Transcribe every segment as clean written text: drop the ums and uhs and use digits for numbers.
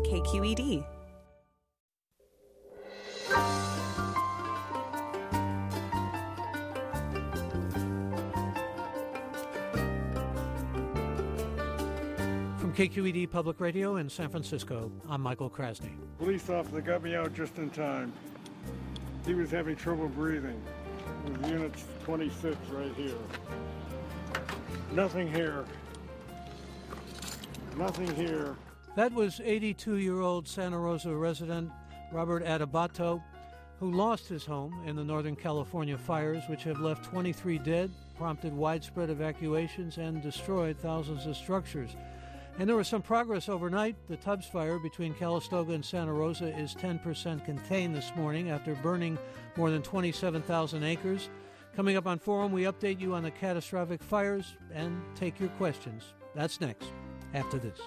KQED. From KQED Public Radio in San Francisco, I'm Michael Krasny. Police officer got me out just in time. He was having trouble breathing. It was unit 26 right here. Nothing here. Nothing here. That was 82-year-old Santa Rosa resident Robert Adebato, who lost his home in the Northern California fires, which have left 23 dead, prompted widespread evacuations, and destroyed thousands of structures. And there was some progress overnight. The Tubbs fire between Calistoga and Santa Rosa is 10% contained this morning after burning more than 27,000 acres. Coming up on Forum, we update you on the catastrophic fires and take your questions. That's next, after this.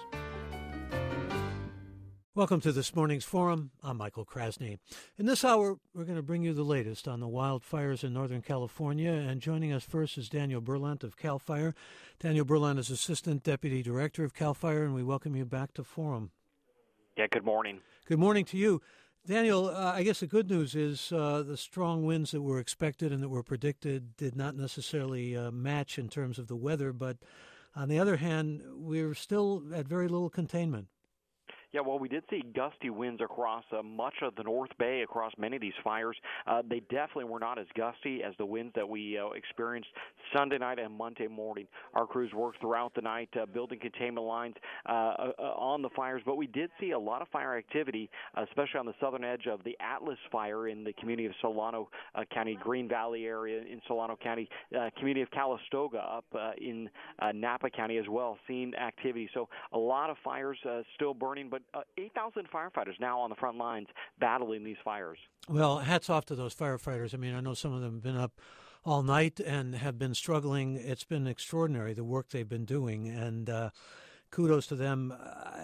Welcome to this morning's Forum. I'm Michael Krasny. In this hour, we're going to bring you the latest on the wildfires in Northern California. And joining us first is Daniel Berlant of CAL FIRE. Daniel Berlant is Assistant Deputy Director of CAL FIRE, and we welcome you back to Forum. Yeah, good morning. Good morning to you. Daniel, I guess the good news is the strong winds that were expected and that were predicted did not necessarily match in terms of the weather. But on the other hand, we're still at very little containment. Yeah, well, we did see gusty winds across much of the North Bay, across many of these fires. They definitely were not as gusty as the winds that we experienced Sunday night and Monday morning. Our crews worked throughout the night building containment lines on the fires, but we did see a lot of fire activity, especially on the southern edge of the Atlas fire in the community of Solano County, Green Valley area in Solano County, community of Calistoga up in Napa County as well, seeing activity. So a lot of fires still burning, but 8,000 firefighters now on the front lines battling these fires. Well, hats off to those firefighters. I mean, I know some of them have been up all night and have been struggling. It's been extraordinary, the work they've been doing, and kudos to them.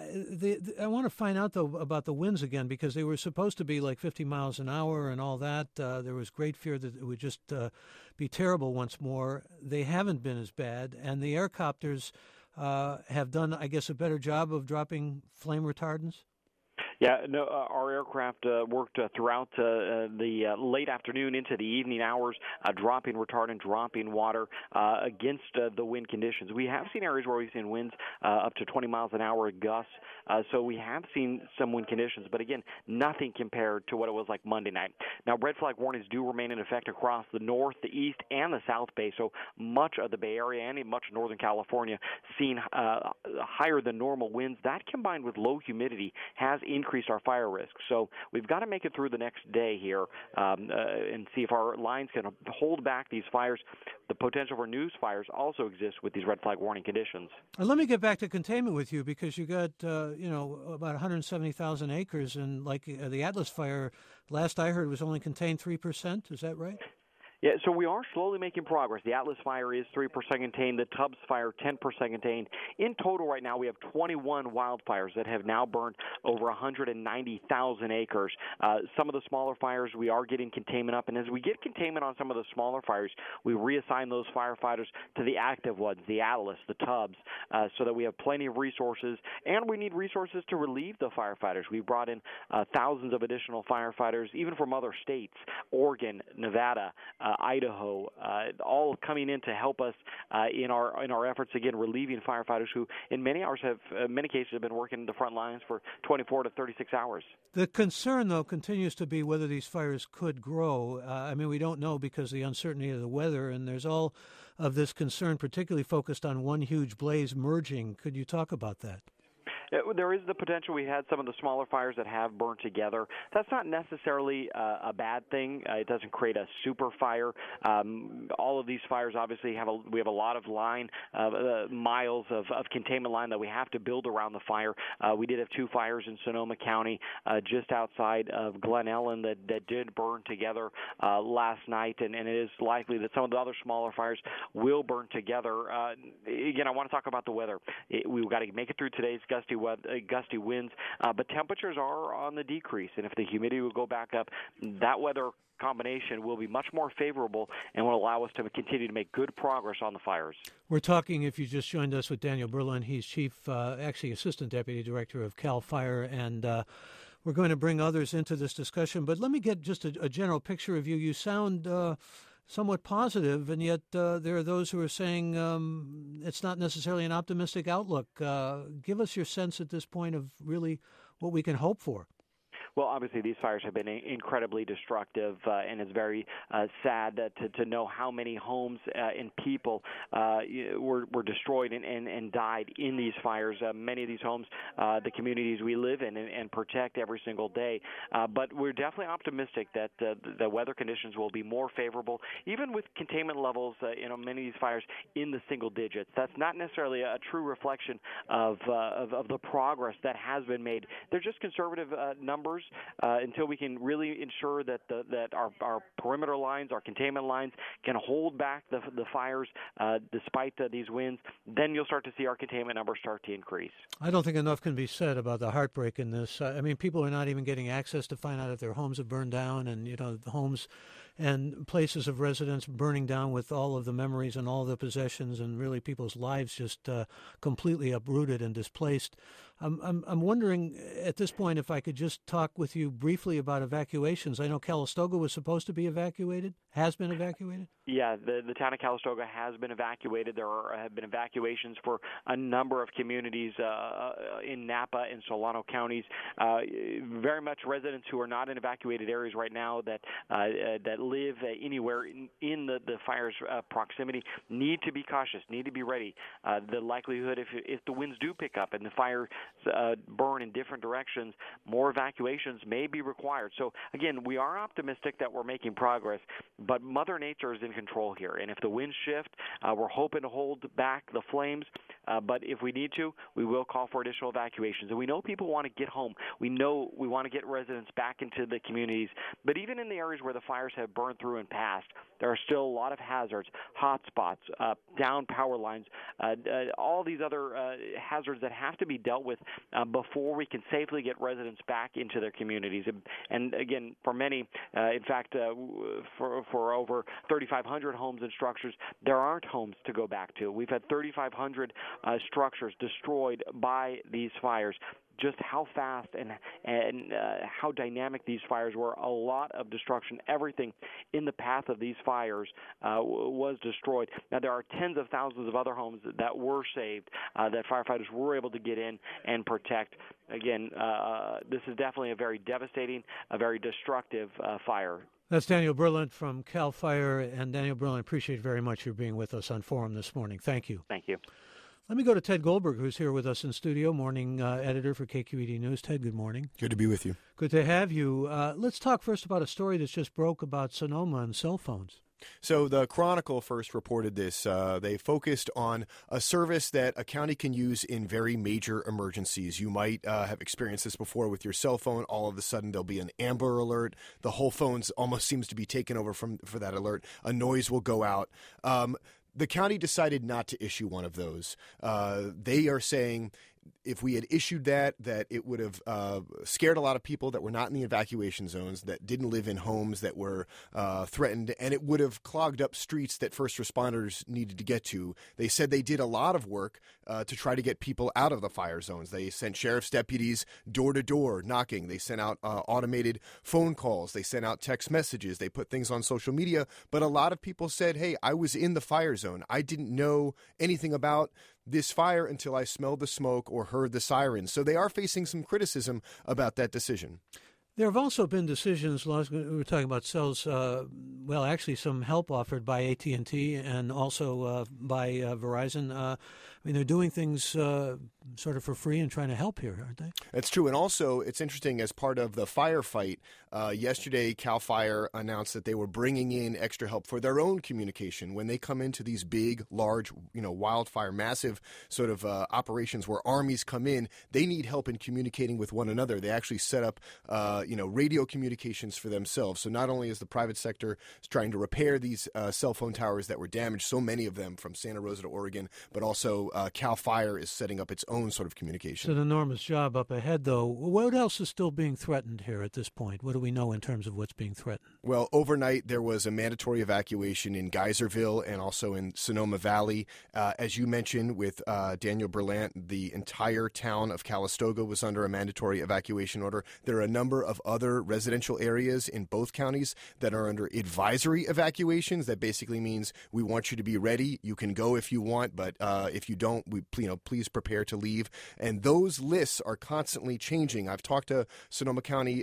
I want to find out, though, about the winds again, because they were supposed to be like 50 miles an hour and all that. There was great fear that it would just be terrible once more. They haven't been as bad, and the air copters have done, I guess, a better job of dropping flame retardants? Yeah, no, our aircraft worked throughout the late afternoon into the evening hours, dropping retardant, dropping water against the wind conditions. We have seen areas where we've seen winds up to 20 miles an hour gusts, so we have seen some wind conditions, but again, nothing compared to what it was like Monday night. Now, red flag warnings do remain in effect across the north, the east, and the south Bay, so much of the Bay Area and in much of Northern California seeing higher than normal winds. That combined with low humidity has increased our fire risk. So we've got to make it through the next day here and see if our lines can hold back these fires. The potential for news fires also exists with these red flag warning conditions. Let me get back to containment with you, because you got, about 170,000 acres, and like the Atlas fire, last I heard was only contained 3%. Is that right? Yeah, so we are slowly making progress. The Atlas fire is 3% contained, the Tubbs fire 10% contained. In total right now we have 21 wildfires that have now burned over 190,000 acres. Some of the smaller fires we are getting containment up, and as we get containment on some of the smaller fires, we reassign those firefighters to the active ones, the Atlas, the Tubbs, so that we have plenty of resources, and we need resources to relieve the firefighters. We brought in thousands of additional firefighters, even from other states, Oregon, Nevada, Idaho, all coming in to help us in our efforts, again, relieving firefighters who in many cases have been working the front lines for 24 to 36 hours. The concern, though, continues to be whether these fires could grow. We don't know because of the uncertainty of the weather, and there's all of this concern particularly focused on one huge blaze merging. Could you talk about that? There is the potential. We had some of the smaller fires that have burned together. That's not necessarily a bad thing. It doesn't create a super fire. All of these fires obviously we have a lot of line, miles of containment line that we have to build around the fire. We did have two fires in Sonoma County just outside of Glen Ellen that did burn together last night, and it is likely that some of the other smaller fires will burn together. Again, I want to talk about the weather. We've got to make it through today's gusty gusty winds. But temperatures are on the decrease, and if the humidity will go back up, that weather combination will be much more favorable and will allow us to continue to make good progress on the fires. We're talking, if you just joined us, with Daniel Berlin. He's Assistant Deputy Director of CAL FIRE, and we're going to bring others into this discussion. But let me get just a general picture of you. You sound somewhat positive, and yet there are those who are saying it's not necessarily an optimistic outlook. Give us your sense at this point of really what we can hope for. Well, obviously, these fires have been incredibly destructive, and it's very sad to know how many homes and people were destroyed and died in these fires. Many of these homes, the communities we live in and protect every single day. But we're definitely optimistic that the weather conditions will be more favorable, even with containment levels in many of these fires in the single digits. That's not necessarily a true reflection of the progress that has been made. They're just conservative numbers. Until we can really ensure that our perimeter lines, our containment lines, can hold back the fires despite these winds, then you'll start to see our containment numbers start to increase. I don't think enough can be said about the heartbreak in this. I mean, people are not even getting access to find out if their homes have burned down, and the homes and places of residence burning down with all of the memories and all the possessions, and really people's lives just completely uprooted and displaced. I'm wondering at this point if I could just talk with you briefly about evacuations. I know Calistoga was supposed to be evacuated, has been evacuated. Yeah, the town of Calistoga has been evacuated. There have been evacuations for a number of communities in Napa and Solano counties. Very much residents who are not in evacuated areas right now that live anywhere in the fire's proximity need to be cautious, need to be ready. The likelihood, if the winds do pick up and the fire burn in different directions, more evacuations may be required. So, again, we are optimistic that we're making progress, but Mother Nature is in control here. And if the winds shift, we're hoping to hold back the flames, but if we need to, we will call for additional evacuations. And we know people want to get home. We know we want to get residents back into the communities. But even in the areas where the fires have burned through and passed, there are still a lot of hazards, hot spots, down power lines, all these other hazards that have to be dealt with before we can safely get residents back into their communities. And again, for many, in fact, for over 3,500 homes and structures, there aren't homes to go back to. We've had 3,500 structures destroyed by these fires. Just how fast and how dynamic these fires were. A lot of destruction. Everything in the path of these fires was destroyed. Now, there are tens of thousands of other homes that were saved, that firefighters were able to get in and protect. Again, this is definitely a very devastating, a very destructive fire. That's Daniel Berlin from CAL FIRE. And Daniel Berlin, I appreciate very much your being with us on Forum this morning. Thank you. Thank you. Let me go to Ted Goldberg, who's here with us in studio, morning editor for KQED News. Ted, good morning. Good to be with you. Good to have you. Let's talk first about a story that's just broke about Sonoma and cell phones. So the Chronicle first reported this. They focused on a service that a county can use in very major emergencies. You might have experienced this before with your cell phone. All of a sudden, there'll be an Amber Alert. The whole phone almost seems to be taken over for that alert. A noise will go out. The county decided not to issue one of those. They are saying if we had issued that it would have scared a lot of people that were not in the evacuation zones, that didn't live in homes that were threatened, and it would have clogged up streets that first responders needed to get to. They said they did a lot of work to try to get people out of the fire zones. They sent sheriff's deputies door-to-door knocking. They sent out automated phone calls. They sent out text messages. They put things on social media. But a lot of people said, hey, I was in the fire zone. I didn't know anything about this fire until I smelled the smoke or heard the sirens. So they are facing some criticism about that decision. There have also been decisions, we were talking about cells, actually some help offered by AT&T and also by Verizon. They're doing things sort of for free and trying to help here, aren't they? That's true. And also, it's interesting, as part of the firefight, yesterday CAL FIRE announced that they were bringing in extra help for their own communication. When they come into these big, large, wildfire, massive sort of operations where armies come in, they need help in communicating with one another. They actually set up radio communications for themselves. So not only is the private sector trying to repair these cell phone towers that were damaged, so many of them from Santa Rosa to Oregon, but also also CAL FIRE is setting up its own sort of communication. It's an enormous job up ahead, though. What else is still being threatened here at this point? What do we know in terms of what's being threatened? Well, overnight there was a mandatory evacuation in Geyserville and also in Sonoma Valley. As you mentioned with Daniel Berlant, the entire town of Calistoga was under a mandatory evacuation order. There are a number of other residential areas in both counties that are under advisory evacuations. That basically means we want you to be ready. You can go if you want, but if you don't, please prepare to leave. And those lists are constantly changing. I've talked to Sonoma County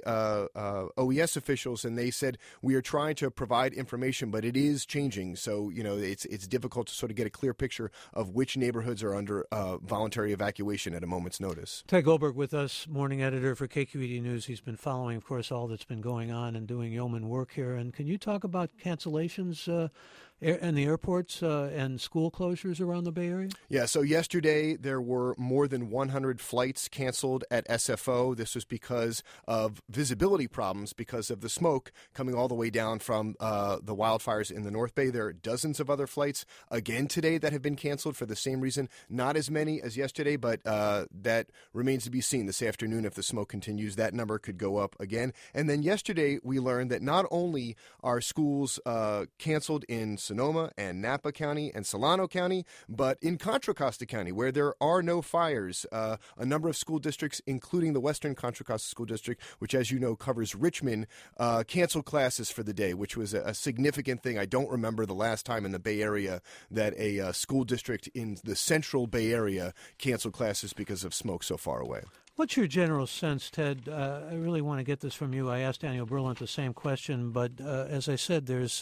OES officials, and they said we are trying to provide information, but it is changing. So it's difficult to sort of get a clear picture of which neighborhoods are under voluntary evacuation at a moment's notice. Ted Goldberg with us, morning editor for KQED News. He's been following, of course, all that's been going on and doing yeoman work here. And can you talk about cancellations in the airports and school closures around the Bay Area? Yeah, so yesterday there were more than 100 flights canceled at SFO. This was because of visibility problems because of the smoke coming all the way down from the wildfires in the North Bay. There are dozens of other flights again today that have been canceled for the same reason. Not as many as yesterday, but that remains to be seen. This afternoon, if the smoke continues, that number could go up again. And then yesterday we learned that not only are schools canceled in Sonoma and Napa County and Solano County, but in Contra Costa County, where there are no fires, a number of school districts, including the Western Contra Costa School District, which, as you know, covers Richmond, canceled classes for the day, which was a significant thing. I don't remember the last time in the Bay Area that a school district in the central Bay Area canceled classes because of smoke so far away. What's your general sense, Ted? I really want to get this from you. I asked Daniel Berlant the same question, but as I said, there's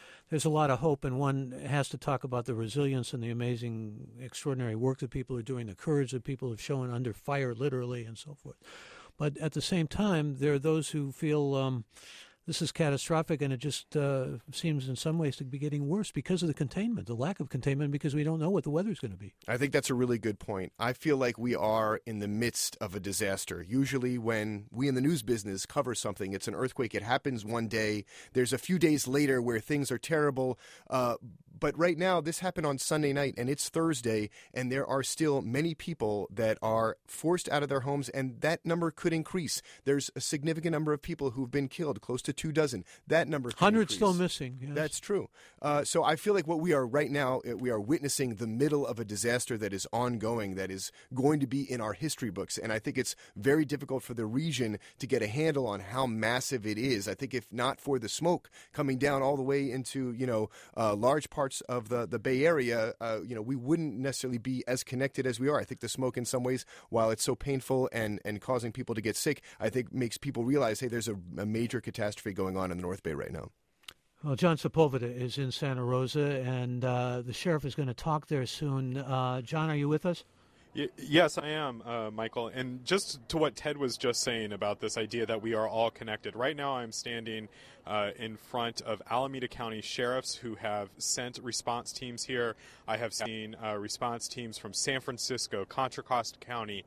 a lot of hope, and one has to talk about the resilience and the amazing, extraordinary work that people are doing, the courage that people have shown under fire, literally, and so forth. But at the same time, there are those who feel this is catastrophic, and it just seems in some ways to be getting worse because of the containment, the lack of containment, because we don't know what the weather's going to be. I think that's a really good point. I feel like we are in the midst of a disaster. Usually when we in the news business cover something, it's an earthquake. It happens one day. There's a few days later where things are terrible. But right now, this happened on Sunday night, and it's Thursday, and there are still many people that are forced out of their homes, and that number could increase. There's a significant number of people who've been killed, close to 24. That number could 100 increase. Still missing. Yes. That's true. So I feel like what we are right now, we are witnessing the middle of a disaster that is ongoing, that is going to be in our history books, and I think it's very difficult for the region to get a handle on how massive it is. I think if not for the smoke coming down all the way into, large parts of the Bay Area, we wouldn't necessarily be as connected as we are. I think the smoke in some ways, while it's so painful and causing people to get sick, I think makes people realize, hey, there's a major catastrophe going on in the North Bay right now. Well, John Sepulveda is in Santa Rosa, and the sheriff is going to talk there soon. John, are you with us? Yes, I am, Michael. And just to what Ted was just saying about this idea that we are all connected. Right now I'm standing in front of Alameda County sheriffs who have sent response teams here. I have seen response teams from San Francisco, Contra Costa County,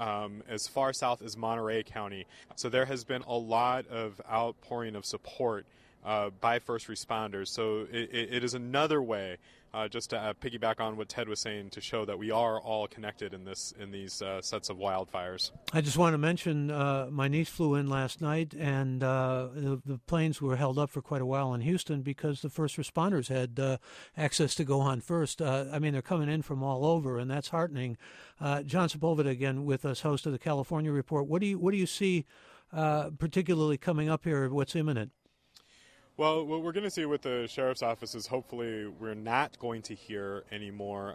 as far south as Monterey County. So there has been a lot of outpouring of support by first responders. So it is another way, just to piggyback on what Ted was saying, to show that we are all connected in these sets of wildfires. I just want to mention my niece flew in last night, and the planes were held up for quite a while in Houston because the first responders had access to go on first. They're coming in from all over, and that's heartening. John Sepulveda again with us, host of the California Report. What do you see particularly coming up here? What's imminent? Well, what we're going to see with the sheriff's office is hopefully we're not going to hear any more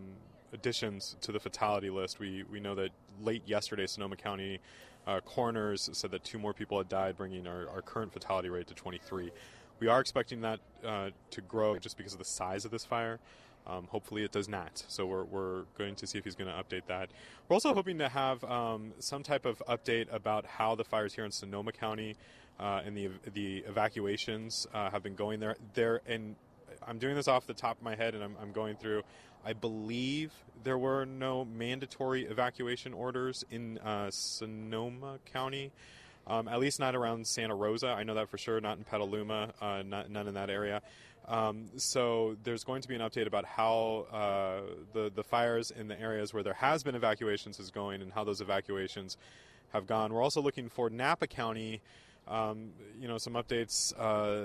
additions to the fatality list. We know that late yesterday, Sonoma County coroners said that 2 more people had died, bringing our current fatality rate to 23. We are expecting that to grow just because of the size of this fire. Hopefully it does not. So we're going to see if he's going to update that. We're also hoping to have some type of update about how the fires here in Sonoma County and the evacuations have been going there. And I'm doing this off the top of my head, and I'm going through. I believe there were no mandatory evacuation orders in Sonoma County. At least not around Santa Rosa. I know that for sure. Not in Petaluma, none in that area. So there's going to be an update about how the fires in the areas where there has been evacuations is going and how those evacuations have gone. We're also looking for Napa County, some updates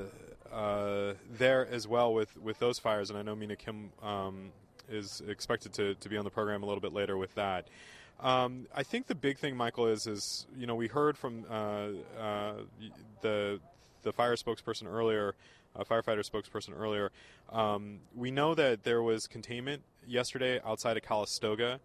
there as well with those fires. And I know Mina Kim is expected to be on the program a little bit later with that. I think the big thing, Michael, is we heard from the fire spokesperson earlier, firefighter spokesperson earlier. We know that there was containment yesterday outside of Calistoga.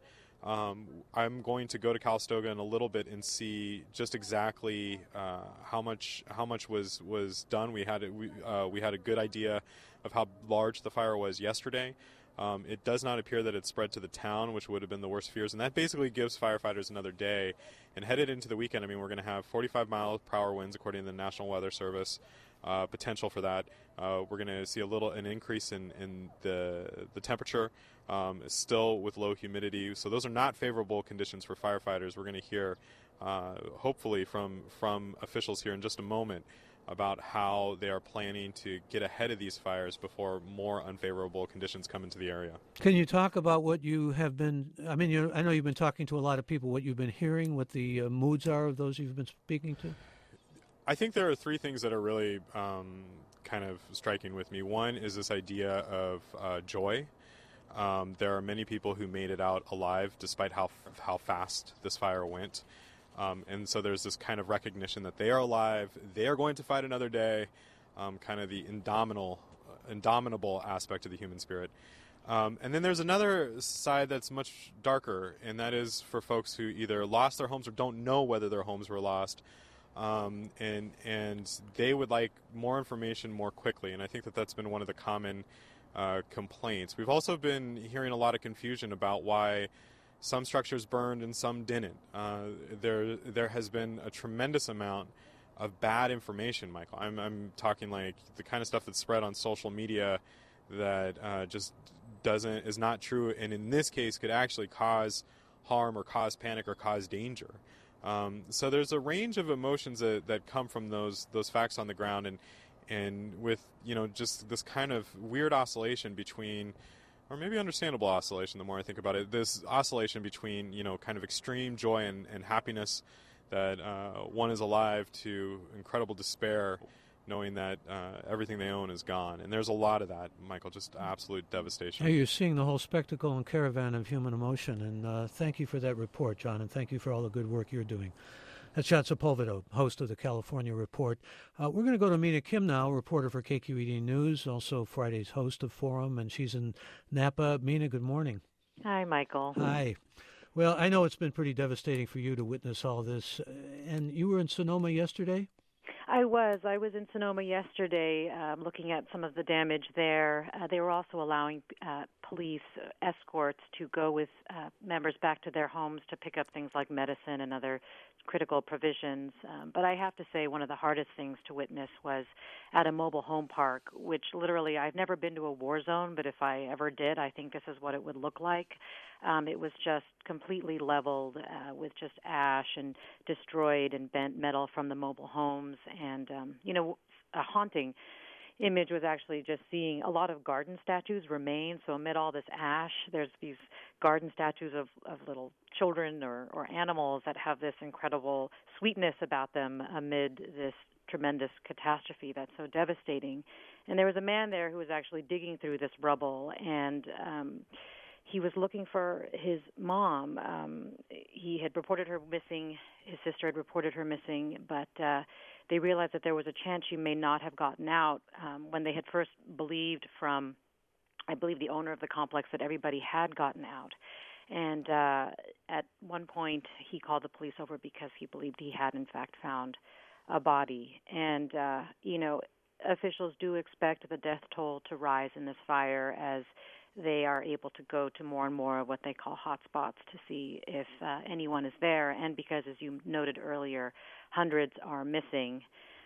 I'm going to go to Calistoga in a little bit and see just exactly how much was done. We had a good idea of how large the fire was yesterday. It does not appear that it spread to the town, which would have been the worst fears, and that basically gives firefighters another day. And headed into the weekend, we're going to have 45-mile-per-hour winds, according to the National Weather Service. Potential for that. We're going to see an increase in the temperature, still with low humidity. So those are not favorable conditions for firefighters. We're going to hear, hopefully, from officials here in just a moment about how they are planning to get ahead of these fires before more unfavorable conditions come into the area. Can you talk about what you have been, I know you've been talking to a lot of people, what you've been hearing, what the moods are of those you've been speaking to? I think there are three things that are really kind of striking with me. One is this idea of joy. There are many people who made it out alive despite how fast this fire went. And so there's this kind of recognition that they are alive, they are going to fight another day, kind of the indomitable aspect of the human spirit. And then there's another side that's much darker, and that is for folks who either lost their homes or don't know whether their homes were lost. And they would like more information more quickly, and I think that's been one of the common complaints. We've also been hearing a lot of confusion about why some structures burned and some didn't. There has been a tremendous amount of bad information, Michael. I'm talking like the kind of stuff that's spread on social media that just is not true, and in this case could actually cause harm or cause panic or cause danger. So there's a range of emotions that come from those facts on the ground, and with just this kind of weird oscillation between, or maybe understandable oscillation the more I think about it, this oscillation between kind of extreme joy and happiness that one is alive to incredible despair, knowing that everything they own is gone. And there's a lot of that, Michael, just absolute devastation. You're seeing the whole spectacle and caravan of human emotion, and thank you for that report, John, and thank you for all the good work you're doing. That's John Sepulveda, host of the California Report. We're going to go to Mina Kim now, reporter for KQED News, also Friday's host of Forum, and she's in Napa. Mina, good morning. Hi, Michael. Hi. Well, I know it's been pretty devastating for you to witness all this, and you were in Sonoma yesterday? I was in Sonoma yesterday looking at some of the damage there. They were also allowing police escorts to go with members back to their homes to pick up things like medicine and other critical provisions. But I have to say one of the hardest things to witness was at a mobile home park, which literally I've never been to a war zone, but if I ever did, I think this is what it would look like. It was just completely leveled with just ash and destroyed and bent metal from the mobile homes. And, a haunting image was actually just seeing a lot of garden statues remain. So amid all this ash, there's these garden statues of little children or animals that have this incredible sweetness about them amid this tremendous catastrophe that's so devastating. And there was a man there who was actually digging through this rubble, and he was looking for his mom. He had reported her missing. His sister had reported her missing, but they realized that there was a chance she may not have gotten out when they had first believed from, I believe, the owner of the complex that everybody had gotten out. And at one point, he called the police over because he believed he had, in fact, found a body. And, officials do expect the death toll to rise in this fire as they are able to go to more and more of what they call hotspots to see if anyone is there. And because, as you noted earlier, hundreds are missing.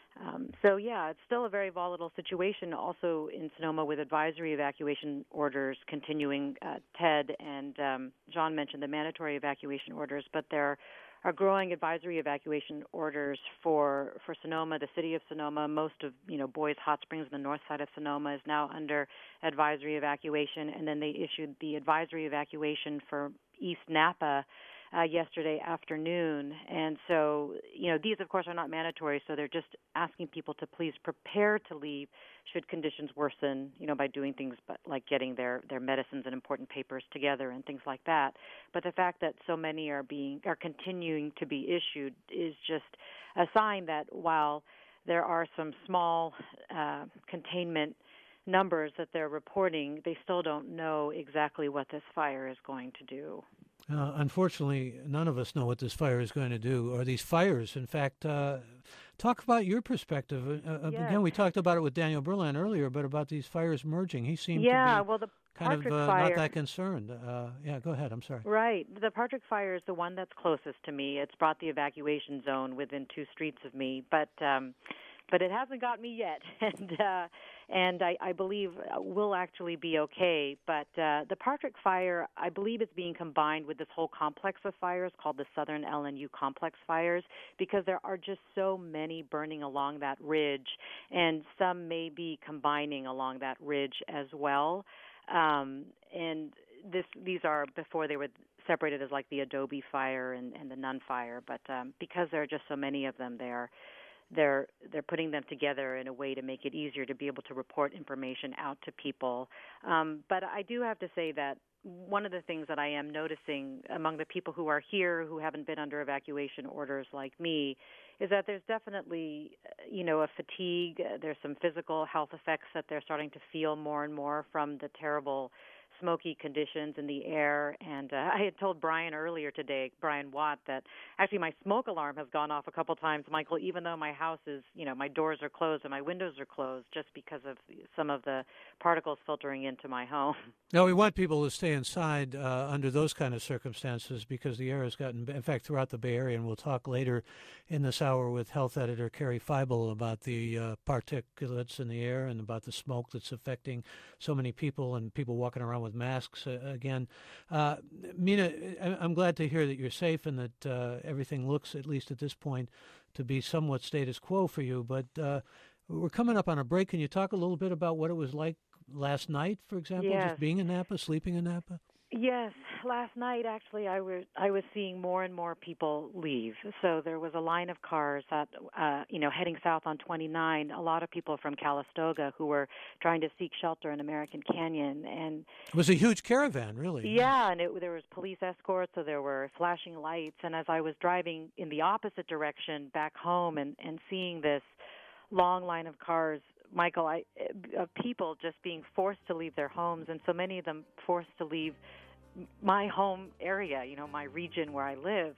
It's still a very volatile situation also in Sonoma with advisory evacuation orders continuing. Ted and John mentioned the mandatory evacuation orders, but there growing advisory evacuation orders for Sonoma, the city of Sonoma. Most of Boys Hot Springs, the north side of Sonoma, is now under advisory evacuation, and then they issued the advisory evacuation for East Napa yesterday afternoon. And so, these, of course, are not mandatory, so they're just asking people to please prepare to leave should conditions worsen, by doing things like getting their medicines and important papers together and things like that. But the fact that so many are continuing to be issued is just a sign that while there are some small containment numbers that they're reporting, they still don't know exactly what this fire is going to do. Unfortunately, none of us know what this fire is going to do, or these fires. In fact, talk about your perspective. Yes. Again, we talked about it with Daniel Berland earlier, but about these fires merging. He seemed to be the kind of not that concerned. Go ahead. I'm sorry. Right. The Partridge Fire is the one that's closest to me. It's brought the evacuation zone within 2 streets of me, but it hasn't got me yet, and I believe we'll actually be okay. But the Partridge Fire, I believe it's being combined with this whole complex of fires called the Southern LNU Complex Fires, because there are just so many burning along that ridge, and some may be combining along that ridge as well. And these are before they were separated as like the Adobe Fire and the Nun Fire, but because there are just so many of them there, they're putting them together in a way to make it easier to be able to report information out to people. But I do have to say that one of the things that I am noticing among the people who are here who haven't been under evacuation orders like me is that there's definitely, a fatigue. There's some physical health effects that they're starting to feel more and more from the terrible smoky conditions in the air. And I had told Brian earlier today, Brian Watt, that actually my smoke alarm has gone off a couple times, Michael, even though my house is, my doors are closed and my windows are closed, just because of some of the particles filtering into my home. No, we want people to stay inside under those kind of circumstances, because the air has gotten, in fact, throughout the Bay Area, and we'll talk later in this hour with health editor Carrie Feibel about the particulates in the air and about the smoke that's affecting so many people and people walking around with masks again. Mina, I'm glad to hear that you're safe and that everything looks, at least at this point, to be somewhat status quo for you. But we're coming up on a break. Can you talk a little bit about what it was like last night, for example, Yes. just being in Napa, sleeping in Napa? Yes, last night actually I was seeing more and more people leave. So there was a line of cars that heading south on 29. A lot of people from Calistoga who were trying to seek shelter in American Canyon, and It was a huge caravan, really. yeah, and there was police escorts, so there were flashing lights. And as I was driving in the opposite direction back home and seeing this long line of cars, Michael, of people just being forced to leave their homes, and so many of them forced to leave my home area, my region where I live.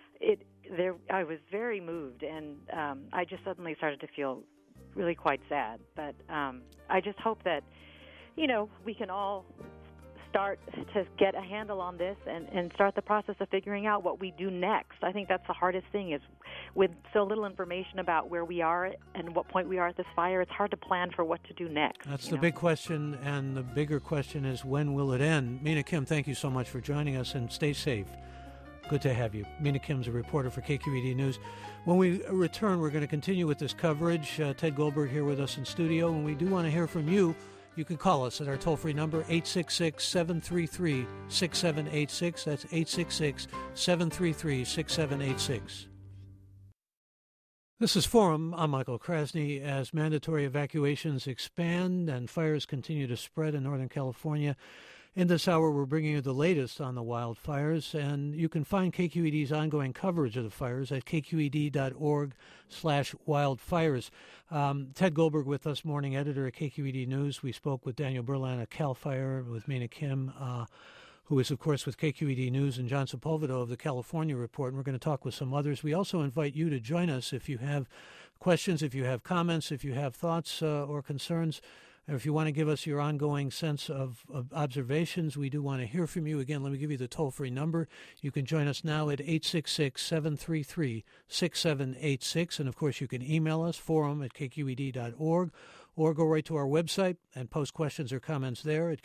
I was very moved, and I just suddenly started to feel really quite sad. But I just hope that, we can all start to get a handle on this and start the process of figuring out what we do next. I think that's the hardest thing, is with so little information about where we are and what point we are at this fire, it's hard to plan for what to do next. That's the big question, and the bigger question is, when will it end? Mina Kim, thank you so much for joining us, and stay safe. Good to have you. Mina Kim's a reporter for KQED News. When we return, we're going to continue with this coverage. Ted Goldberg here with us in studio, and we do want to hear from you. You can call us at our toll-free number, 866-733-6786. That's 866-733-6786. This is Forum. I'm Michael Krasny. As mandatory evacuations expand and fires continue to spread in Northern California, in this hour we're bringing you the latest on the wildfires, and you can find KQED's ongoing coverage of the fires at kqed.org/wildfires. Ted Goldberg with us, morning editor at KQED News. We spoke with Daniel Berland at CAL FIRE, with Mina Kim, who is, of course, with KQED News, and John Sepulvedo of the California Report. And we're going to talk with some others. We also invite you to join us if you have questions, if you have comments, if you have thoughts or concerns, or if you want to give us your ongoing sense of observations. We do want to hear from you. Again, let me give you the toll-free number. You can join us now at 866-733-6786. And, of course, you can email us, forum@kqed.org, or go right to our website and post questions or comments there at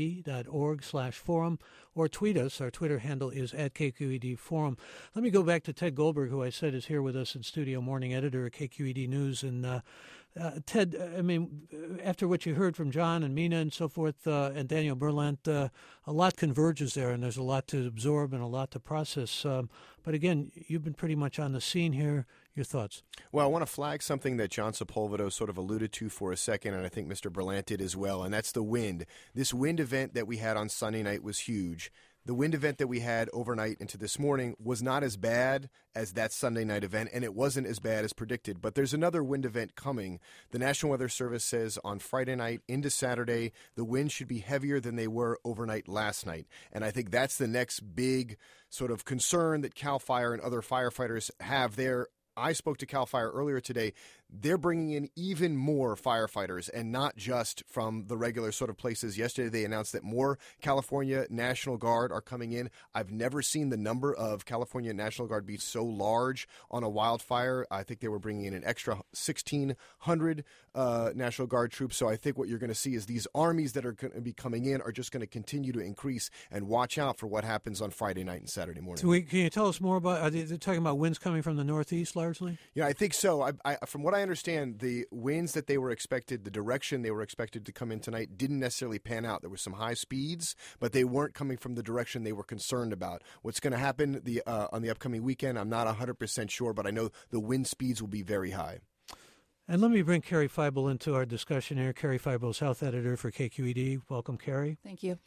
kqed.org/forum, or tweet us. Our Twitter handle is @KQEDforum. Let me go back to Ted Goldberg, who I said is here with us in studio, morning editor at KQED News. And Ted, I mean, after what you heard from John and Mina and so forth, and Daniel Berlant, a lot converges there, and there's a lot to absorb and a lot to process. But again, you've been pretty much on the scene here. Your thoughts? Well, I want to flag something that John Sepulveda sort of alluded to for a second, and I think Mr. Berlant did as well, and that's the wind. This wind event that we had on Sunday night was huge. The wind event that we had overnight into this morning was not as bad as that Sunday night event, and it wasn't as bad as predicted. But there's another wind event coming. The National Weather Service says on Friday night into Saturday, the winds should be heavier than they were overnight last night. And I think that's the next big sort of concern that CAL FIRE and other firefighters have there. I spoke to CAL FIRE earlier today. They're bringing in even more firefighters, and not just from the regular sort of places. Yesterday, they announced that more California National Guard are coming in. I've never seen the number of California National Guard be so large on a wildfire. I think they were bringing in an extra 1,600 National Guard troops. So I think what you're going to see is these armies that are going to be coming in are just going to continue to increase, and watch out for what happens on Friday night and Saturday morning. So can you tell us more about, are they talking about winds coming from the northeast largely? Yeah, I think so. From what I understand, the winds that they were expected, the direction they were expected to come in tonight didn't necessarily pan out. There were some high speeds, but they weren't coming from the direction they were concerned about. What's going to happen on the upcoming weekend, I'm not 100% sure, but I know the wind speeds will be very high. And let me bring Carrie Feibel into our discussion here. Carrie Feibel is health editor for KQED. Welcome, Carrie. Thank you.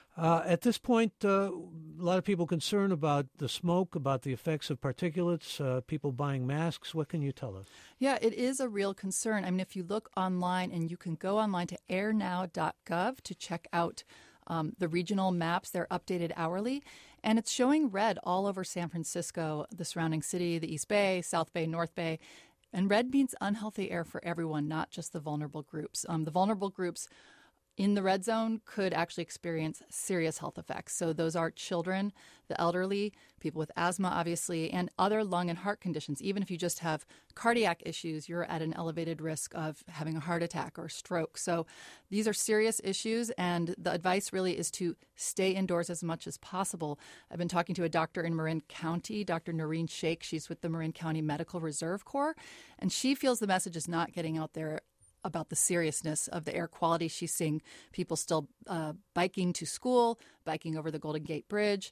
At this point, a lot of people concerned about the smoke, about the effects of particulates, people buying masks. What can you tell us? Yeah, it is a real concern. I mean, if you look online, and you can go online to airnow.gov to check out the regional maps. They're updated hourly, and it's showing red all over San Francisco, the surrounding city, the East Bay, South Bay, North Bay. And red means unhealthy air for everyone, not just the vulnerable groups. The vulnerable groups in the red zone could actually experience serious health effects. So those are children, the elderly, people with asthma, obviously, and other lung and heart conditions. Even if you just have cardiac issues, you're at an elevated risk of having a heart attack or stroke. So these are serious issues, and the advice really is to stay indoors as much as possible. I've been talking to a doctor in Marin County, Dr. Noreen Sheikh. She's with the Marin County Medical Reserve Corps, and she feels the message is not getting out there about the seriousness of the air quality. She's seeing people still biking to school, biking over the Golden Gate Bridge.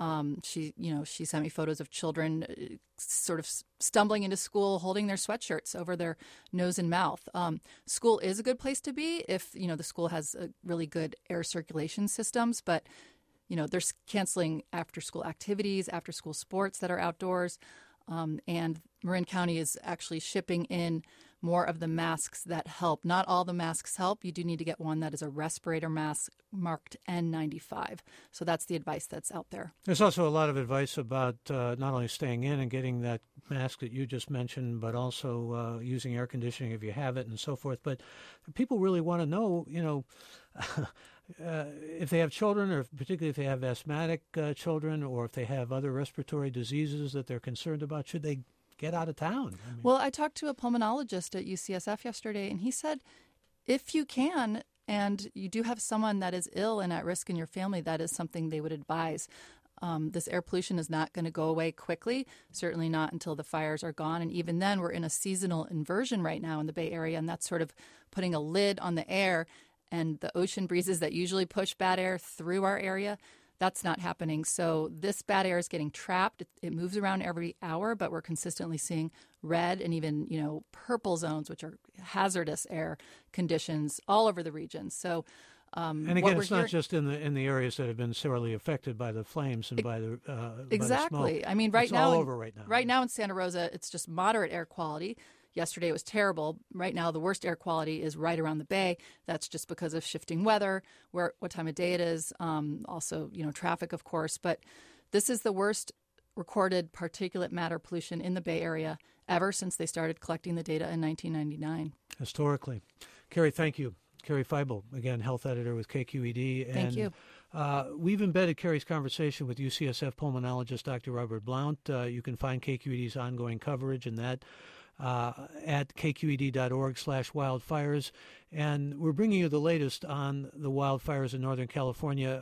She sent me photos of children sort of stumbling into school, holding their sweatshirts over their nose and mouth. School is a good place to be if, the school has really good air circulation systems, but, they're canceling after-school activities, after-school sports that are outdoors. And Marin County is actually shipping in more of the masks that help. Not all the masks help. You do need to get one that is a respirator mask marked N95. So that's the advice that's out there. There's also a lot of advice about not only staying in and getting that mask that you just mentioned, but also using air conditioning if you have it and so forth. But people really want to know, if they have children, or particularly if they have asthmatic children, or if they have other respiratory diseases that they're concerned about, should they get out of town? Well, I talked to a pulmonologist at UCSF yesterday, and he said if you can and you do have someone that is ill and at risk in your family, that is something they would advise. This air pollution is not going to go away quickly, certainly not until the fires are gone. And even then, we're in a seasonal inversion right now in the Bay Area, and that's sort of putting a lid on the air. And the ocean breezes that usually push bad air through our area, that's not happening. So this bad air is getting trapped. It moves around every hour, but we're consistently seeing red and even, purple zones, which are hazardous air conditions all over the region. So, and again, it's not just in the areas that have been sorely affected by the flames and by the exactly. By the smoke. I mean, it's all over right now. Right now in Santa Rosa, it's just moderate air quality. Yesterday it was terrible. Right now, the worst air quality is right around the Bay. That's just because of shifting weather, what time of day it is, also, traffic, of course. But this is the worst recorded particulate matter pollution in the Bay Area ever since they started collecting the data in 1999. Historically. Carrie, thank you. Carrie Feibel, again, health editor with KQED. Thank you. We've embedded Carrie's conversation with UCSF pulmonologist Dr. Robert Blount. You can find KQED's ongoing coverage in that. at kqed.org/wildfires. And we're bringing you the latest on the wildfires in Northern California.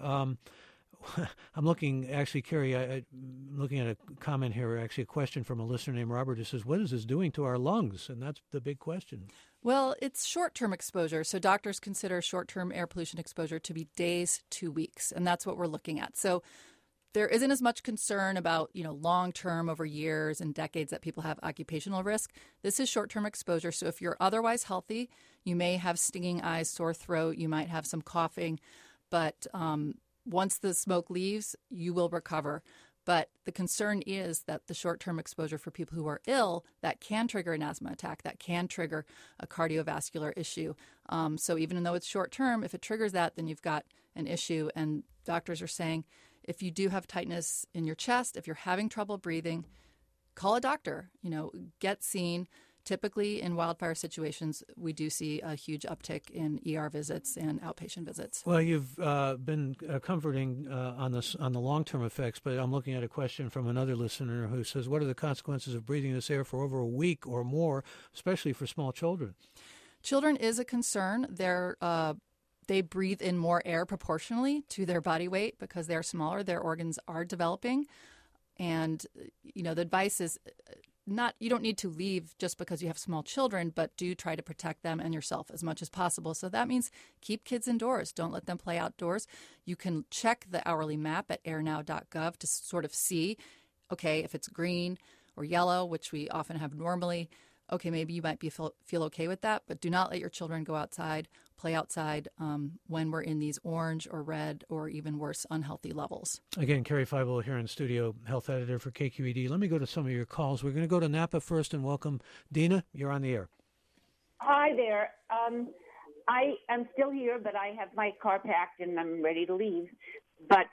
I'm looking, actually, Carrie, I'm looking at a comment here, actually a question from a listener named Robert who says, what is this doing to our lungs? And that's the big question. Well, it's short-term exposure. So doctors consider short-term air pollution exposure to be days to weeks. And that's what we're looking at. So there isn't as much concern about, long-term over years and decades that people have occupational risk. This is short-term exposure. So if you're otherwise healthy, you may have stinging eyes, sore throat, you might have some coughing, but once the smoke leaves, you will recover. But the concern is that the short-term exposure for people who are ill, that can trigger an asthma attack, that can trigger a cardiovascular issue. So even though it's short-term, if it triggers that, then you've got an issue. And doctors are saying if you do have tightness in your chest, if you're having trouble breathing, call a doctor, get seen. Typically, in wildfire situations, we do see a huge uptick in ER visits and outpatient visits. Well, you've been comforting on the long-term effects, but I'm looking at a question from another listener who says, what are the consequences of breathing this air for over a week or more, especially for small children? Children is a concern. They breathe in more air proportionally to their body weight because they're smaller. Their organs are developing. And, the advice is you don't need to leave just because you have small children, but do try to protect them and yourself as much as possible. So that means keep kids indoors. Don't let them play outdoors. You can check the hourly map at airnow.gov to sort of see, okay, if it's green or yellow, which we often have normally, okay, maybe you might feel okay with that, but do not let your children go outside, play outside when we're in these orange or red or even worse, unhealthy levels. Again, Carrie Feibel here in studio, health editor for KQED. Let me go to some of your calls. We're going to go to Napa first and welcome Dina. You're on the air. Hi there. I am still here, but I have my car packed and I'm ready to leave. But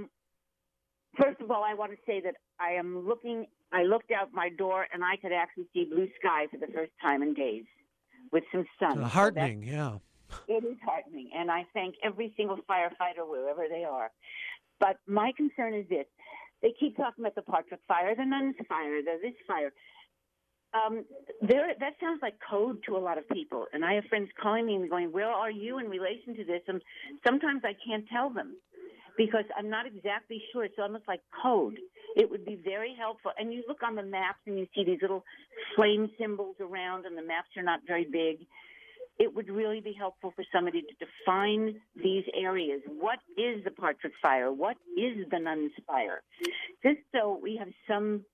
first of all, I want to say that I looked out my door and I could actually see blue sky for the first time in days with some sun. Heartening, yeah. It is heartening, and I thank every single firefighter wherever they are. But my concern is this. They keep talking about the Patrick fire, the Nuns fire, this fire. That sounds like code to a lot of people, and I have friends calling me and going, where are you in relation to this? And sometimes I can't tell them because I'm not exactly sure. It's almost like code. It would be very helpful. And you look on the maps and you see these little flame symbols around, and the maps are not very big. It would really be helpful for somebody to define these areas. What is the Patrick fire? What is the Nuns fire? Just so we have some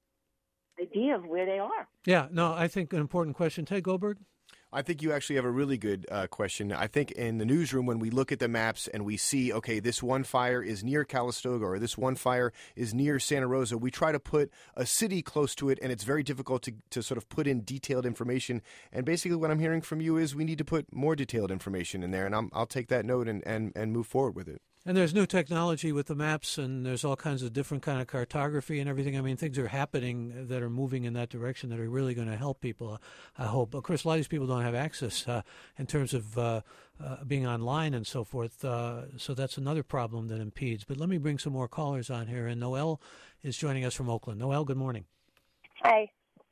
idea of where they are. Yeah, no, I think an important question. Ted Goldberg? I think you actually have a really good question. I think in the newsroom, when we look at the maps and we see, okay, this one fire is near Calistoga or this one fire is near Santa Rosa, we try to put a city close to it, and it's very difficult to sort of put in detailed information. And basically what I'm hearing from you is we need to put more detailed information in there, and I'll take that note and move forward with it. And there's new technology with the maps, and there's all kinds of different kind of cartography and everything. I mean, things are happening that are moving in that direction that are really going to help people, I hope. Of course, a lot of these people don't have access in terms of being online and so forth, so that's another problem that impedes. But let me bring some more callers on here, and Noelle is joining us from Oakland. Noelle, good morning. Hi.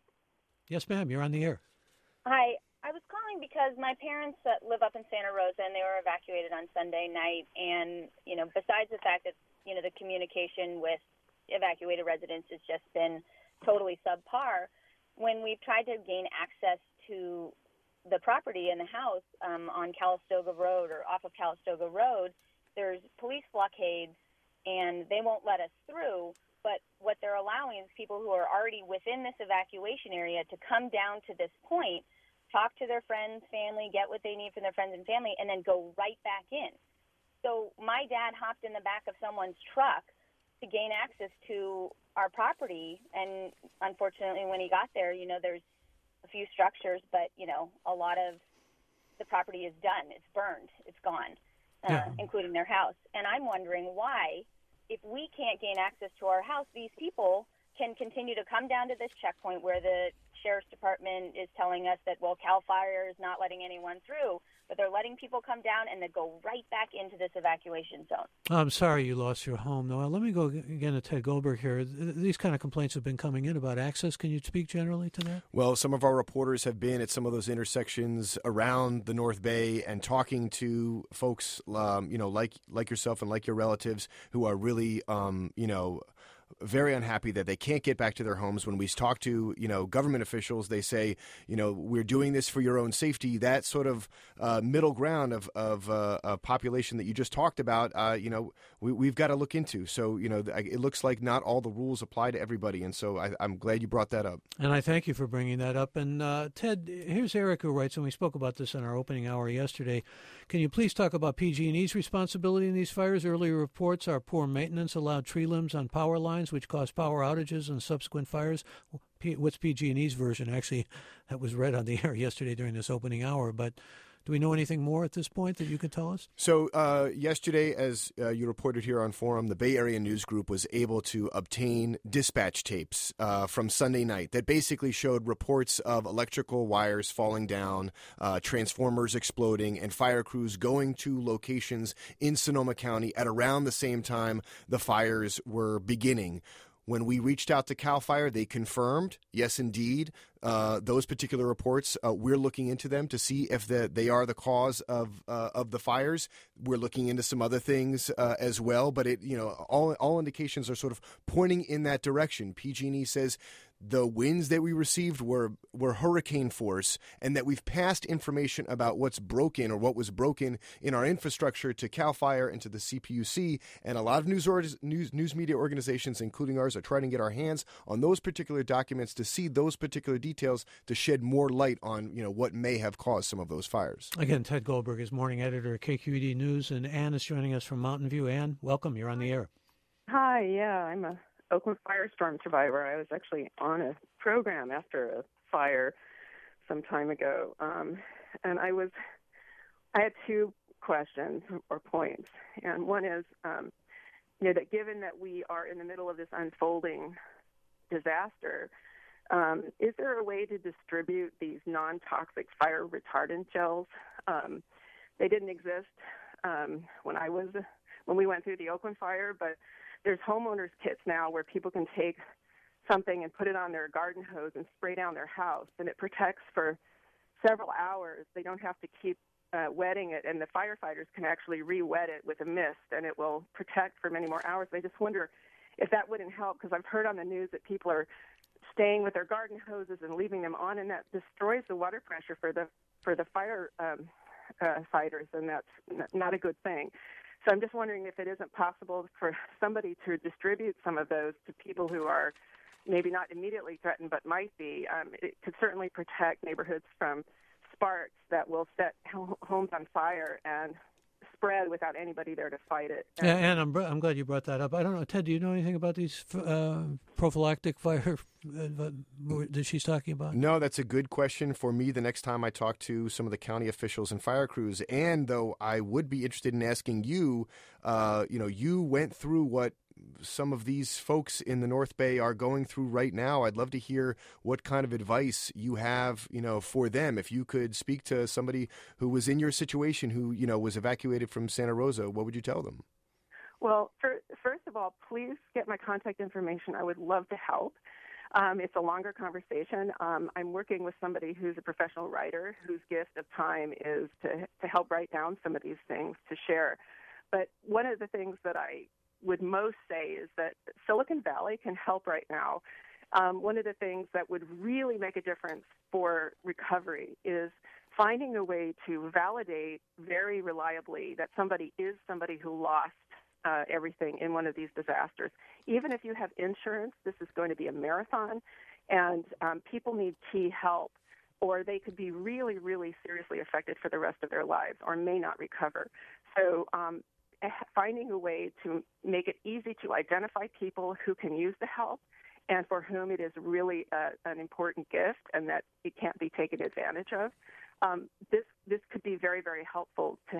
Yes, ma'am, you're on the air. Hi. I was calling because my parents live up in Santa Rosa, and they were evacuated on Sunday night. And, besides the fact that, the communication with evacuated residents has just been totally subpar, when we've tried to gain access to the property and the house on Calistoga Road or off of Calistoga Road, there's police blockades, and they won't let us through. But what they're allowing is people who are already within this evacuation area to come down to this point, talk to their friends, family, get what they need from their friends and family, and then go right back in. So my dad hopped in the back of someone's truck to gain access to our property, and unfortunately when he got there, there's a few structures, but, a lot of the property is done. It's burned. It's gone, including their house. And I'm wondering why, if we can't gain access to our house, these people can continue to come down to this checkpoint where the sheriff Sheriff's Department is telling us that, well, CAL FIRE is not letting anyone through, but they're letting people come down and they go right back into this evacuation zone. I'm sorry you lost your home, Noel. Let me go again to Ted Goldberg here. These kind of complaints have been coming in about access. Can you speak generally to that? Well, some of our reporters have been at some of those intersections around the North Bay and talking to folks, like yourself and like your relatives who are really, very unhappy that they can't get back to their homes. When we talk to, government officials, they say, we're doing this for your own safety. That sort of middle ground of a population that you just talked about, we've got to look into. So, it looks like not all the rules apply to everybody. And so I'm glad you brought that up. And I thank you for bringing that up. And Ted, here's Eric who writes, and we spoke about this in our opening hour yesterday. Can you please talk about PG&E's responsibility in these fires? Earlier reports are poor maintenance allowed tree limbs on power lines, which caused power outages and subsequent fires. What's PG&E's version? Actually, that was read on the air yesterday during this opening hour. But do we know anything more at this point that you can tell us? So yesterday, as you reported here on Forum, the Bay Area News Group was able to obtain dispatch tapes from Sunday night that basically showed reports of electrical wires falling down, transformers exploding, and fire crews going to locations in Sonoma County at around the same time the fires were beginning. When we reached out to CAL FIRE, they confirmed, yes, indeed, those particular reports. We're looking into them to see if they are the cause of the fires. We're looking into some other things as well, but all indications are sort of pointing in that direction. PG&E says the winds that we received were hurricane force, and that we've passed information about what's broken or what was broken in our infrastructure to CAL FIRE and to the CPUC, and a lot of news media organizations, including ours, are trying to get our hands on those particular documents to see those particular details to shed more light on what may have caused some of those fires. Again, Ted Goldberg is morning editor at KQED News, and Ann is joining us from Mountain View. Ann, welcome. You're on the air. Hi, I'm a Oakland firestorm survivor. I was actually on a program after a fire some time ago, and I had two questions or points, and one is, that given that we are in the middle of this unfolding disaster, is there a way to distribute these non-toxic fire retardant gels? They didn't exist when we went through the Oakland fire, but there's homeowners kits now where people can take something and put it on their garden hose and spray down their house, and it protects for several hours. They don't have to keep wetting it, and the firefighters can actually re-wet it with a mist, and it will protect for many more hours. I just wonder if that wouldn't help, because I've heard on the news that people are staying with their garden hoses and leaving them on, and that destroys the water pressure for the fire fighters, and that's not a good thing. So I'm just wondering if it isn't possible for somebody to distribute some of those to people who are maybe not immediately threatened but might be. It could certainly protect neighborhoods from sparks that will set homes on fire and spread without anybody there to fight it. And I'm glad you brought that up. I don't know, Ted, do you know anything about these prophylactic fire that she's talking about? No, that's a good question for me the next time I talk to some of the county officials and fire crews. And though I would be interested in asking you, you went through what some of these folks in the North Bay are going through right now. I'd love to hear what kind of advice you have, for them. If you could speak to somebody who was in your situation, who, was evacuated from Santa Rosa, what would you tell them? Well, first of all, please get my contact information. I would love to help. It's a longer conversation. I'm working with somebody who's a professional writer whose gift of time is to help write down some of these things to share. But one of the things that I would most say is that Silicon Valley can help right now. One of the things that would really make a difference for recovery is finding a way to validate very reliably that somebody is somebody who lost everything in one of these disasters. Even if you have insurance, this is going to be a marathon, and people need key help, or they could be really, really seriously affected for the rest of their lives or may not recover. So finding a way to make it easy to identify people who can use the help and for whom it is really an important gift and that it can't be taken advantage of. This could be very, very helpful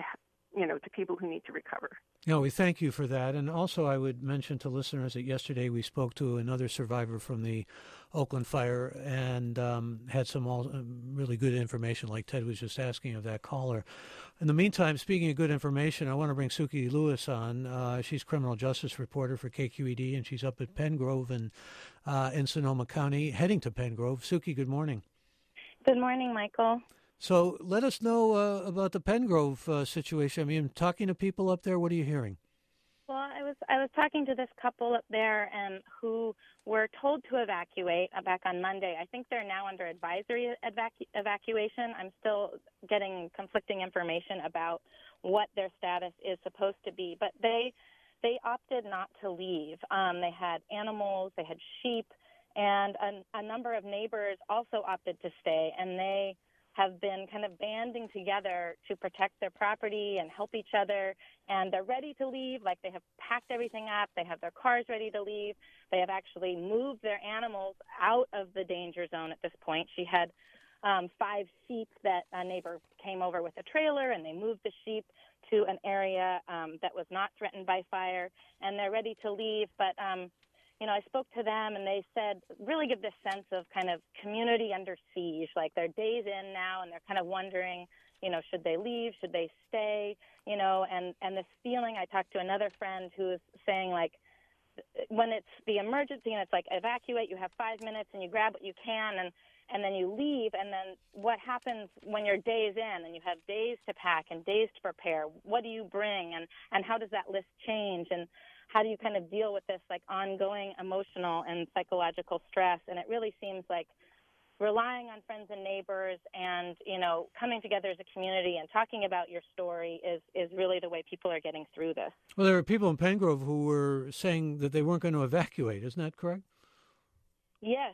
to people who need to recover. No, we thank you for that. And also I would mention to listeners that yesterday we spoke to another survivor from the Oakland fire and had some really good information like Ted was just asking of that caller. In the meantime, speaking of good information, I want to bring Suki Lewis on. She's criminal justice reporter for KQED, and she's up at Pen Grove in Sonoma County, heading to Pen Grove. Suki, good morning. Good morning, Michael. So let us know about the Pen Grove situation. I mean, talking to people up there, what are you hearing? Well, I was talking to this couple up there and who were told to evacuate back on Monday. I think they're now under advisory evacuation. I'm still getting conflicting information about what their status is supposed to be, but they opted not to leave. They had animals, they had sheep, and a number of neighbors also opted to stay, and they have been kind of banding together to protect their property and help each other, and they're ready to leave. Like, they have packed everything up. They have their cars ready to leave. They have actually moved their animals out of the danger zone at this point. She had 5 sheep that a neighbor came over with a trailer, and they moved the sheep to an area that was not threatened by fire, and they're ready to leave. But I spoke to them, and they said really give this sense of kind of community under siege. Like, they're days in now, and they're kind of wondering, should they leave? Should they stay? And this feeling, I talked to another friend who was saying, like, when it's the emergency and it's like evacuate, you have 5 minutes and you grab what you can and then you leave. And then what happens when you're days in and you have days to pack and days to prepare? What do you bring? And how does that list change? And how do you kind of deal with this like ongoing emotional and psychological stress? And it really seems like relying on friends and neighbors and, coming together as a community and talking about your story is really the way people are getting through this. Well, there are people in Pen Grove who were saying that they weren't going to evacuate. Isn't that correct? Yes.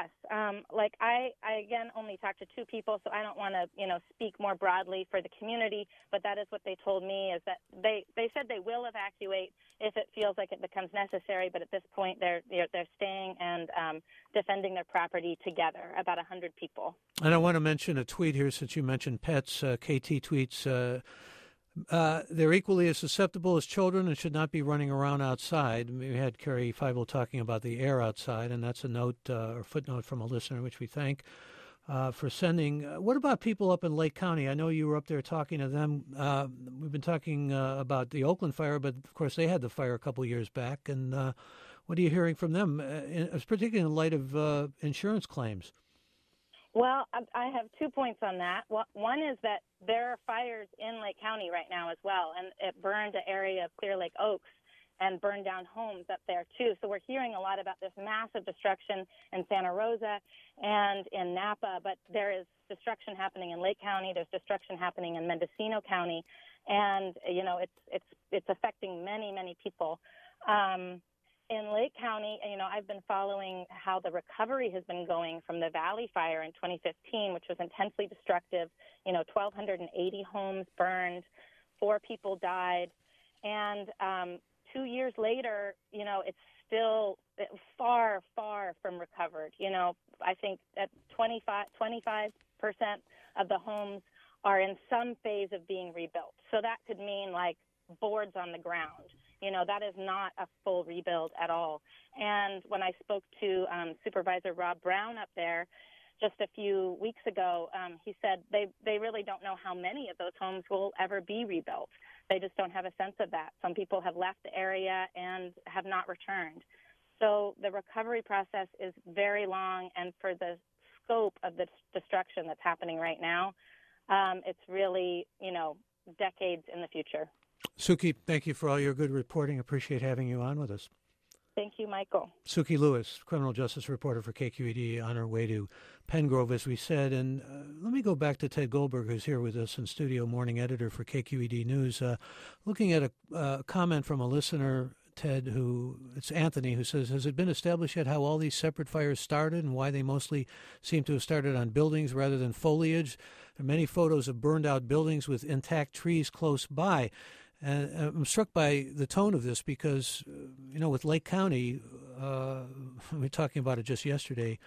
I again only talked to 2 people, so I don't want to, speak more broadly for the community, but that is what they told me, is that they said they will evacuate if it feels like it becomes necessary, but at this point they're staying and defending their property together, about 100 people. And I want to mention a tweet here since you mentioned pets. KT tweets, they're equally as susceptible as children and should not be running around outside. We had Carrie Feibel talking about the air outside, and that's a note or footnote from a listener, which we thank for sending. What about people up in Lake County? I know you were up there talking to them. We've been talking about the Oakland fire, but of course they had the fire a couple of years back. And what are you hearing from them, particularly in light of insurance claims? Well, I have 2 points on that. One is that there are fires in Lake County right now as well, and it burned an area of Clear Lake Oaks and burned down homes up there too. So we're hearing a lot about this massive destruction in Santa Rosa and in Napa, but there is destruction happening in Lake County. There's destruction happening in Mendocino County, and it's affecting many, many people. In Lake County, I've been following how the recovery has been going from the Valley Fire in 2015, which was intensely destructive. 1,280 homes burned, 4 people died, and 2 years later, it's still far, far from recovered. I think that 25% of the homes are in some phase of being rebuilt. So that could mean like boards on the ground. That is not a full rebuild at all. And when I spoke to Supervisor Rob Brown up there just a few weeks ago, he said they really don't know how many of those homes will ever be rebuilt. They just don't have a sense of that. Some people have left the area and have not returned. So the recovery process is very long, and for the scope of the destruction that's happening right now, it's really, decades in the future. Suki, thank you for all your good reporting. Appreciate having you on with us. Thank you, Michael. Suki Lewis, criminal justice reporter for KQED, on her way to Pen Grove, as we said. And let me go back to Ted Goldberg, who's here with us in studio, morning editor for KQED News. Looking at a comment from a listener, Ted, it's Anthony, who says, has it been established yet how all these separate fires started and why they mostly seem to have started on buildings rather than foliage? There are many photos of burned out buildings with intact trees close by. And I'm struck by the tone of this because, with Lake County, we were talking about it just yesterday,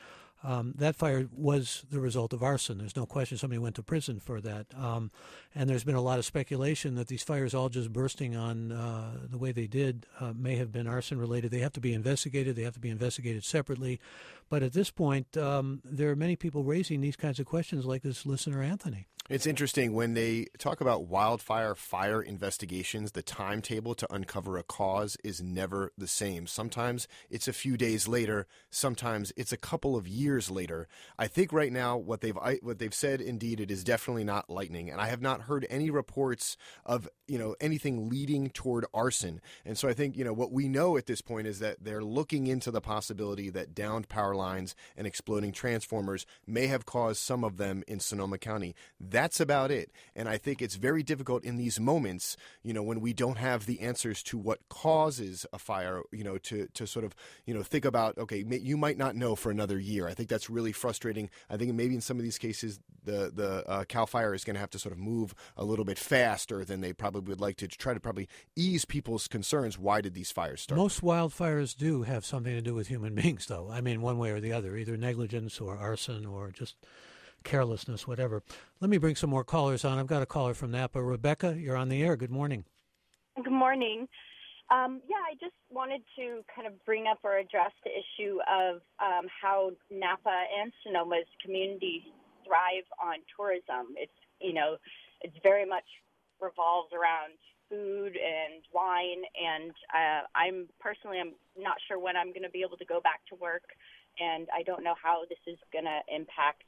That fire was the result of arson. There's no question somebody went to prison for that. And there's been a lot of speculation that these fires all just bursting on the way they did may have been arson related. They have to be investigated. They have to be investigated separately. But at this point, there are many people raising these kinds of questions like this listener, Anthony. It's interesting when they talk about wildfire fire investigations, the timetable to uncover a cause is never the same. Sometimes it's a few days later, sometimes it's a couple of years later. I think right now what they've said, indeed, it is definitely not lightning, and I have not heard any reports of anything leading toward arson. And so I think what we know at this point is that they're looking into the possibility that downed power lines and exploding transformers may have caused some of them in Sonoma County. That's about it. And I think it's very difficult in these moments, when we don't have the answers to what causes a fire, to sort of, think about, okay, you might not know for another year. I think that's really frustrating. I think maybe in some of these cases, the CAL FIRE is going to have to sort of move a little bit faster than they probably would like to try to probably ease people's concerns. Why did these fires start? Most wildfires do have something to do with human beings, though. I mean, one way or the other, either negligence or arson or just carelessness, whatever. Let me bring some more callers on. I've got a caller from Napa. Rebecca, you're on the air. Good morning. Good morning. I just wanted to kind of bring up or address the issue of how Napa and Sonoma's communities thrive on tourism. It's very much revolves around food and wine, and I'm not sure when I'm going to be able to go back to work, and I don't know how this is going to impact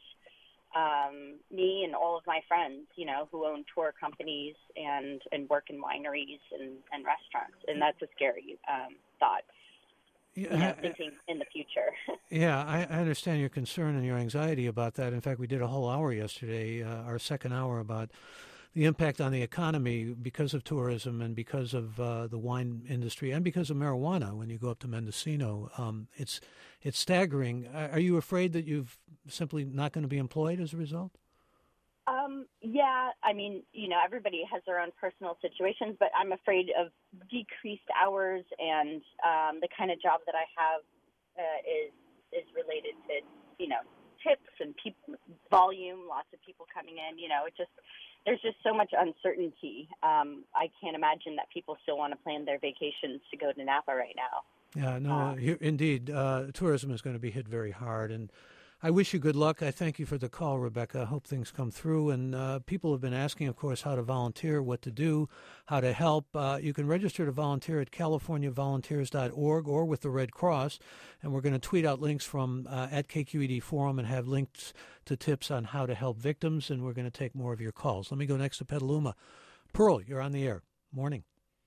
me and all of my friends, who own tour companies and work in wineries and restaurants. And that's a scary thought, thinking in the future. Yeah, I understand your concern and your anxiety about that. In fact, we did a whole hour yesterday, our second hour, about the impact on the economy because of tourism and because of the wine industry and because of marijuana when you go up to Mendocino. It's staggering. Are you afraid that you've simply not going to be employed as a result? Yeah, I mean, everybody has their own personal situations, but I'm afraid of decreased hours, and the kind of job that I have is related to, tips and volume, lots of people coming in. There's just so much uncertainty. I can't imagine that people still want to plan their vacations to go to Napa right now. Yeah, no, indeed. Tourism is going to be hit very hard, and I wish you good luck. I thank you for the call, Rebecca. I hope things come through. And people have been asking, of course, how to volunteer, what to do, how to help. You can register to volunteer at californiavolunteers.org or with the Red Cross. And we're going to tweet out links from at KQED Forum and have links to tips on how to help victims. And we're going to take more of your calls. Let me go next to Petaluma. Pearl, you're on the air. Morning.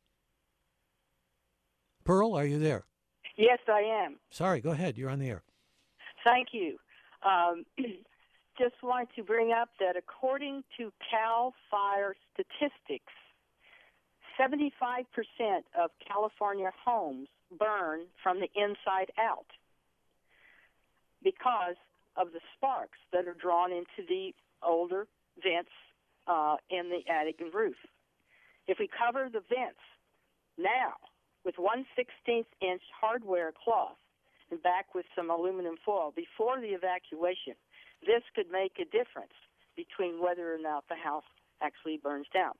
Pearl, are you there? Yes, I am. Sorry, go ahead. You're on the air. Thank you. Just want to bring up that according to CAL FIRE statistics, 75% of California homes burn from the inside out because of the sparks that are drawn into the older vents in the attic and roof. If we cover the vents now with 1/16-inch hardware cloth and back with some aluminum foil before the evacuation, this could make a difference between whether or not the house actually burns down.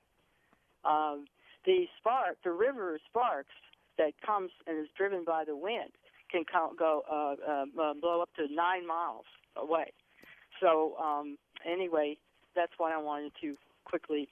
The river sparks that comes and is driven by the wind can blow up to 9 miles away. So anyway, that's what I wanted to quickly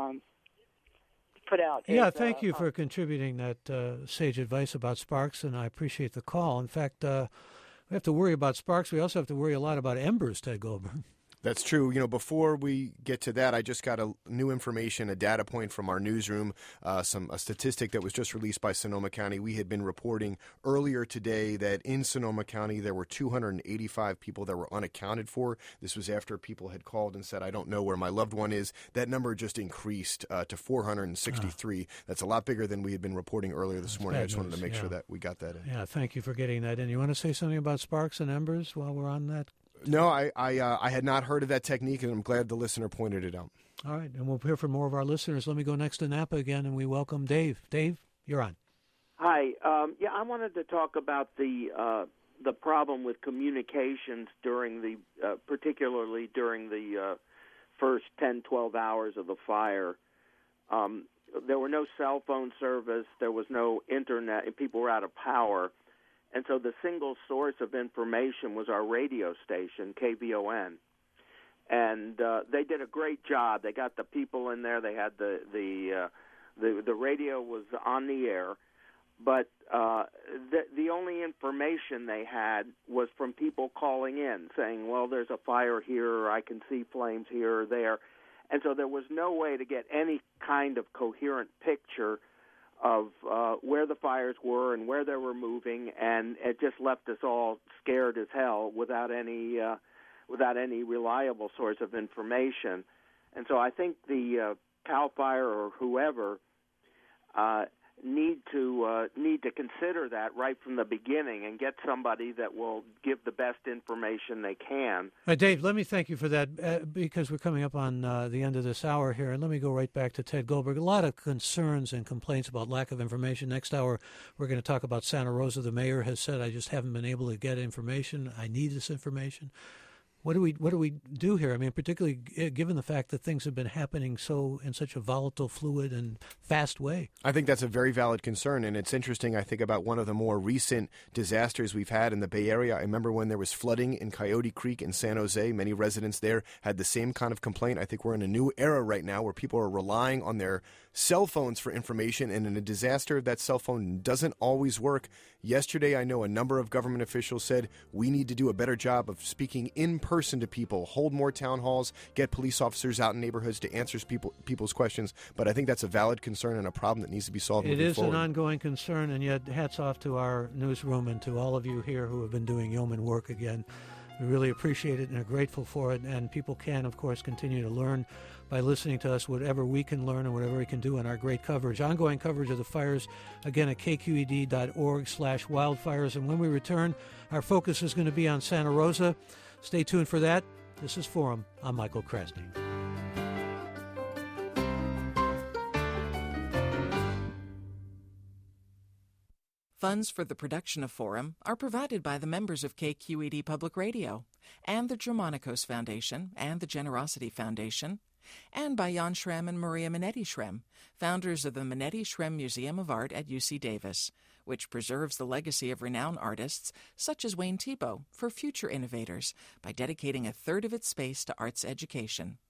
put out. Yeah, thank you for contributing that sage advice about sparks, and I appreciate the call. In fact, we have to worry about sparks. We also have to worry a lot about embers, Ted Goldberg. That's true. Before we get to that, I just got new information, a data point from our newsroom, a statistic that was just released by Sonoma County. We had been reporting earlier today that in Sonoma County there were 285 people that were unaccounted for. This was after people had called and said, I don't know where my loved one is. That number just increased to 463. That's a lot bigger than we had been reporting earlier this morning. I just wanted to make sure that we got that in. Yeah, thank you for getting that in. You want to say something about sparks and embers while we're on that? No, I had not heard of that technique, and I'm glad the listener pointed it out. All right, and we'll hear from more of our listeners. Let me go next to Napa again, and we welcome Dave. Dave, you're on. Hi. I wanted to talk about the the problem with communications during the, particularly during the first 10, 12 hours of the fire. There were no cell phone service, there was no internet, and people were out of power. And so the single source of information was our radio station, KVON. And they did a great job. They got the people in there. They had the radio was on the air, but the only information they had was from people calling in saying, well, there's a fire here, or I can see flames here or there. And so there was no way to get any kind of coherent picture of where the fires were and where they were moving, and it just left us all scared as hell without any reliable source of information. And so I think the CAL FIRE or whoever need to consider that right from the beginning and get somebody that will give the best information they can. Dave, let me thank you for that because we're coming up on the end of this hour here, and let me go right back to Ted Goldberg. A lot of concerns and complaints about lack of information. Next hour, we're going to talk about Santa Rosa. The mayor has said, I just haven't been able to get information. I need this information. What do we do here? I mean, particularly given the fact that things have been happening in such a volatile, fluid, and fast way. I think that's a very valid concern, and it's interesting. I think about one of the more recent disasters we've had in the Bay Area. I remember when there was flooding in Coyote Creek in San Jose. Many residents there had the same kind of complaint. I think we're in a new era right now where people are relying on their cell phones for information, and in a disaster, that cell phone doesn't always work. Yesterday, I know a number of government officials said we need to do a better job of speaking in person to people, hold more town halls, get police officers out in neighborhoods to answer people's questions. But I think that's a valid concern and a problem that needs to be solved moving forward. It is an ongoing concern, and yet hats off to our newsroom and to all of you here who have been doing yeoman work again. We really appreciate it and are grateful for it, and people can, of course, continue to learn by listening to us, whatever we can learn and whatever we can do in our great coverage. Ongoing coverage of the fires, again, at kqed.org/wildfires. And when we return, our focus is going to be on Santa Rosa. Stay tuned for that. This is Forum. I'm Michael Krasny. Funds for the production of Forum are provided by the members of KQED Public Radio and the Germanicos Foundation and the Generosity Foundation, and by Jan Schremm and Maria Minetti Schremm, founders of the Minetti Schremm Museum of Art at UC Davis, which preserves the legacy of renowned artists such as Wayne Thiebaud for future innovators by dedicating a third of its space to arts education.